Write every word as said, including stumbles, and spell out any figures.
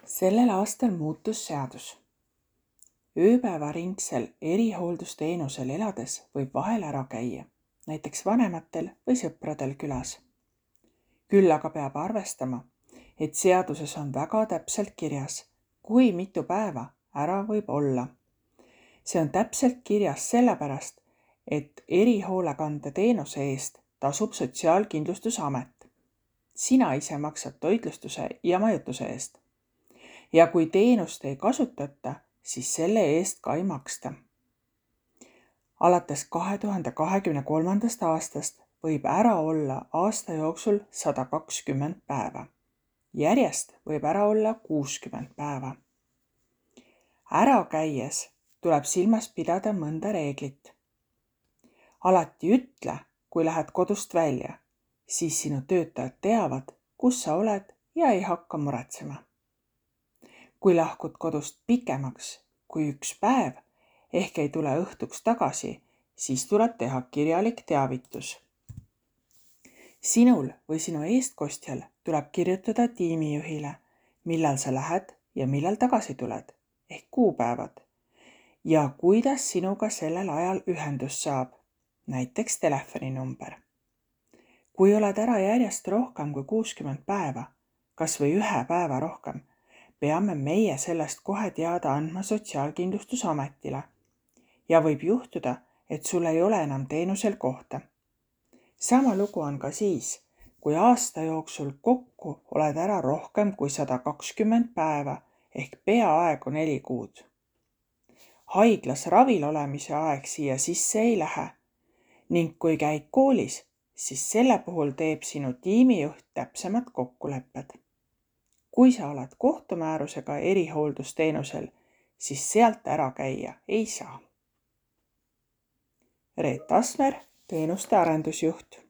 Sellel aastal muutus seadus. Ööpäevaringsel erihooldusteenusel elades võib vahel ära käia, näiteks vanematel või sõpradel külas. Küll aga peab arvestama, et seaduses on väga täpselt kirjas, kui mitu päeva ära võib olla. See on täpselt kirjas sellepärast, et erihoolekande teenuse eest tasub Sotsiaalkindlustusamet. Sina ise maksad toitlustuse ja majutuse eest. Ja kui teenust ei kasutata, siis selle eest ka ei maksta. Alates kahe tuhande kahekümne kolmandast aastast võib ära olla aasta jooksul sada kakskümmend päeva. Järjest võib ära olla kuuskümmend päeva. Ära käies tuleb silmas pidada mõnda reeglit. Alati ütle, kui lähed kodust välja, siis sinu töötajad teavad, kus sa oled ja ei hakka muretsema. Kui lahkud kodust pikemaks kui üks päev ehk ei tule õhtuks tagasi, siis tuleb teha kirjalik teavitus. Sinul või sinu eestkostjal tuleb kirjutada tiimijuhile, millal sa lähed ja millal tagasi tuled ehk kuupäevad ja kuidas sinuga sellel ajal ühendus saab, näiteks telefoninumber. Kui oled ära järjest rohkem kui kuuskümmend päeva, kas või ühe päeva rohkem, peame meie sellest kohe teada andma Sotsiaalkindlustusametile ja võib juhtuda, et sul ei ole enam teenusel kohta. Sama lugu on ka siis, kui aasta jooksul kokku oled ära rohkem kui sada kakskümmend päeva ehk peaaegu neli kuud. Haiglas ravil olemise aeg siia sisse ei lähe ning kui käid koolis, siis selle puhul teeb sinu tiimijuht täpsemad kokkulepped. Kui sa oled kohtumäärusega erihooldusteenusel, siis sealt ära käia ei saa. Reet Asmer, teenuste arendusjuht.